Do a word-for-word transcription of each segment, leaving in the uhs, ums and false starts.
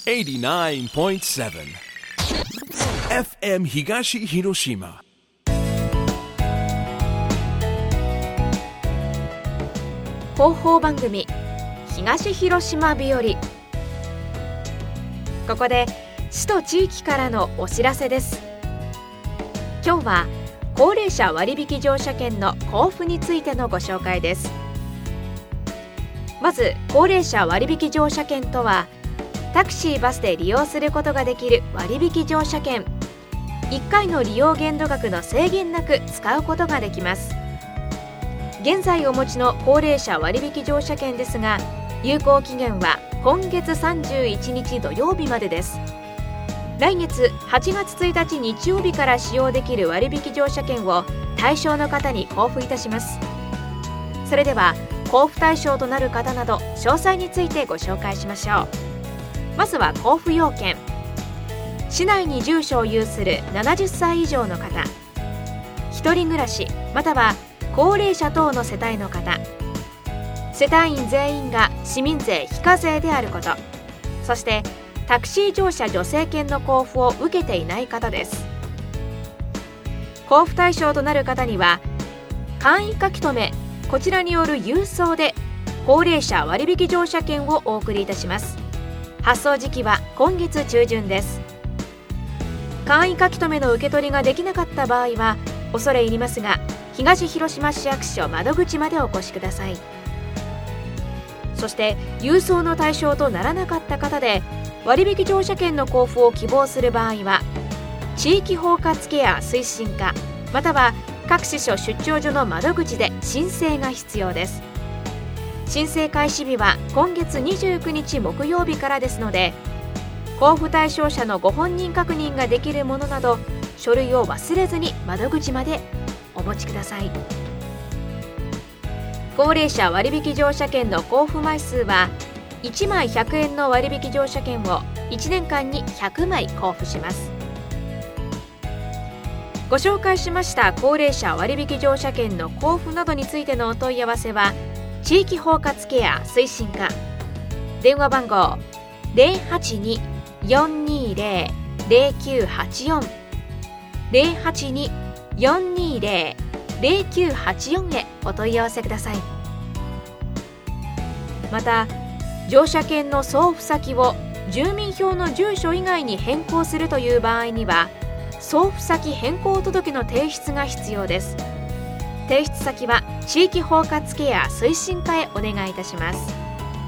エイティナインポイントセブン エフエム 東広島。 広報番組東広島日和。ここで市と地域からのお知らせです。今日は高齢者割引乗車券の交付についてのご紹介です。まず高齢者割引乗車券とは、タクシーバスで利用することができる割引乗車券。いっかいの利用限度額の制限なく使うことができます。現在お持ちの高齢者割引乗車券ですが、有効期限は今月さんじゅういちにち土曜日までです。来月はちがつついたち日曜日から使用できる割引乗車券を対象の方に交付いたします。それでは交付対象となる方など詳細についてご紹介しましょう。まずは交付要件。市内に住所を有するななじゅっさい以上の方、一人暮らしまたは高齢者等の世帯の方、世帯員全員が市民税非課税であること、そしてタクシー乗車助成券の交付を受けていない方です。交付対象となる方には簡易書留、こちらによる郵送で高齢者割引乗車券をお送りいたします。発送時期は今月中旬です。簡易書留の受け取りができなかった場合は恐れ入りますが、東広島市役所窓口までお越しください。そして郵送の対象とならなかった方で割引乗車券の交付を希望する場合は、地域包括ケア推進課または各支所出張所の窓口で申請が必要です。申請開始日は今月にじゅうくにち木曜日からですので、交付対象者のご本人確認ができるものなど書類を忘れずに窓口までお持ちください。高齢者割引乗車券の交付枚数はいちまいひゃくえんの割引乗車券をいちねんかんにひゃくまい交付します。ご紹介しました高齢者割引乗車券の交付などについてのお問い合わせは、地域包括ケア推進課、電話番号 ゼロはちに よんにーぜろ ゼロきゅうはちよん ゼロはちに よんにーぜろ ゼロきゅうはちよん へお問い合わせください。また乗車券の送付先を住民票の住所以外に変更するという場合には、送付先変更届の提出が必要です。提出先は地域包括ケア推進課へお願いいたします。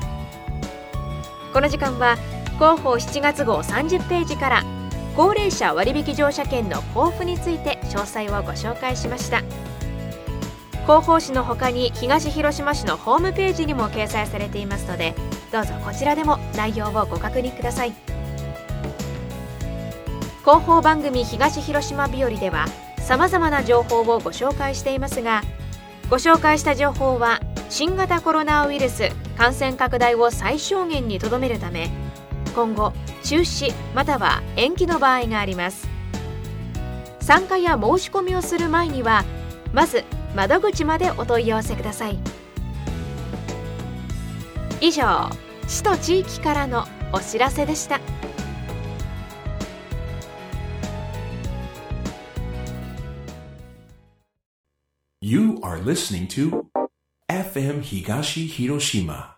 この時間は広報しちがつごうさんじゅっページから高齢者割引乗車券の交付について詳細をご紹介しました。広報誌の他に東広島市のホームページにも掲載されていますので、どうぞこちらでも内容をご確認ください。広報番組東広島日和ではさまざまな情報をご紹介していますが、ご紹介した情報は新型コロナウイルス感染拡大を最小限にとどめるため、今後中止または延期の場合があります。参加や申し込みをする前にはまず窓口までお問い合わせください。以上、市と地域からのお知らせでした。 You are listening to エフエム 東広島